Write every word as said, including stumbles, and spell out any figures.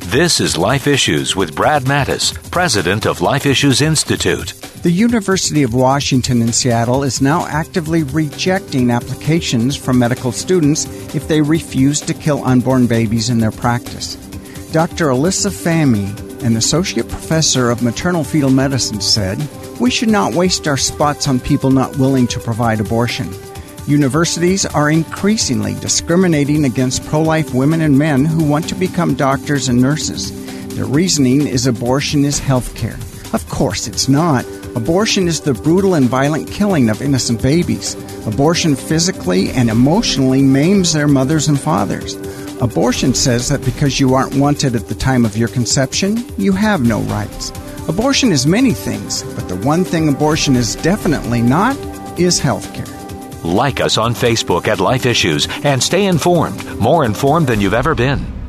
This is Life Issues with Brad Mattis, president of Life Issues Institute. The University of Washington in Seattle is now actively rejecting applications from medical students if they refuse to kill unborn babies in their practice. Doctor Alyssa Fahmy, an associate professor of maternal fetal medicine, said, "We should not waste our spots on people not willing to provide abortion. Universities are increasingly discriminating against pro-life women and men who want to become doctors and nurses. Their reasoning is abortion is health care. Of course it's not. Abortion is the brutal and violent killing of innocent babies. Abortion physically and emotionally maims their mothers and fathers. Abortion says that because you aren't wanted at the time of your conception, you have no rights. Abortion is many things, but the one thing abortion is definitely not is health care." Like us on Facebook at Life Issues and stay informed, more informed than you've ever been.